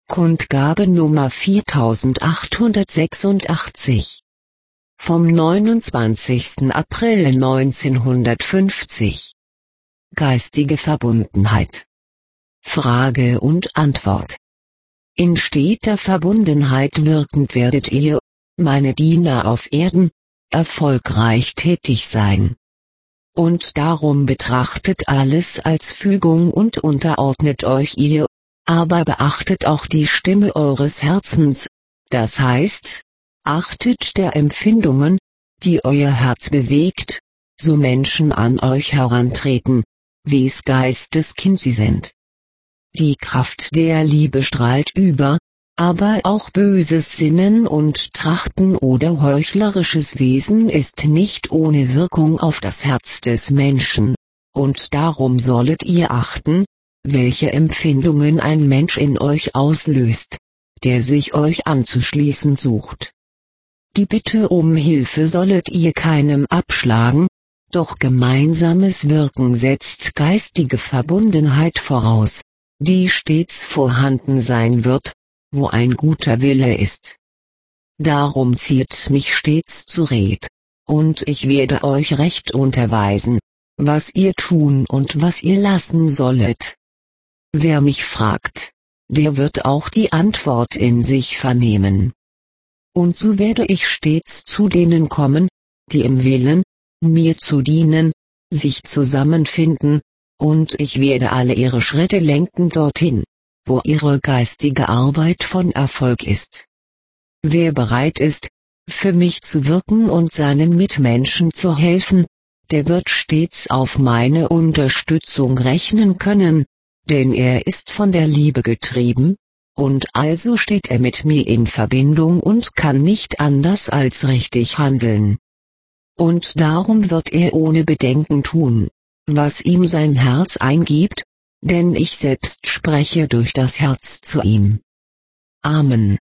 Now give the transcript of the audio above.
Kundgabe Nummer 4886. Vom 29. April 1950. Geistige Verbundenheit. Frage und Antwort. In steter Verbundenheit wirkend werdet ihr, meine Diener auf Erden, erfolgreich tätig sein. Und darum betrachtet alles als Fügung und unterordnet euch ihr, aber beachtet auch die Stimme eures Herzens, das heißt, achtet der Empfindungen, die euer Herz bewegt, so Menschen an euch herantreten, wes Geisteskind sie sind. Die Kraft der Liebe strahlt über, aber auch böses Sinnen und Trachten oder heuchlerisches Wesen ist nicht ohne Wirkung auf das Herz des Menschen, und darum sollet ihr achten, welche Empfindungen ein Mensch in euch auslöst, der sich euch anzuschließen sucht. Die Bitte um Hilfe sollet ihr keinem abschlagen, doch gemeinsames Wirken setzt geistige Verbundenheit voraus, die stets vorhanden sein wird, wo ein guter Wille ist. Darum zieht mich stets zured, und ich werde euch recht unterweisen, was ihr tun und was ihr lassen sollet. Wer mich fragt, der wird auch die Antwort in sich vernehmen. Und so werde ich stets zu denen kommen, die im Willen, mir zu dienen, sich zusammenfinden, und ich werde alle ihre Schritte lenken dorthin, wo ihre geistige Arbeit von Erfolg ist. Wer bereit ist, für mich zu wirken und seinen Mitmenschen zu helfen, der wird stets auf meine Unterstützung rechnen können, denn er ist von der Liebe getrieben, und also steht er mit mir in Verbindung und kann nicht anders als richtig handeln. Und darum wird er ohne Bedenken tun, was ihm sein Herz eingibt, denn ich selbst spreche durch das Herz zu ihm. Amen.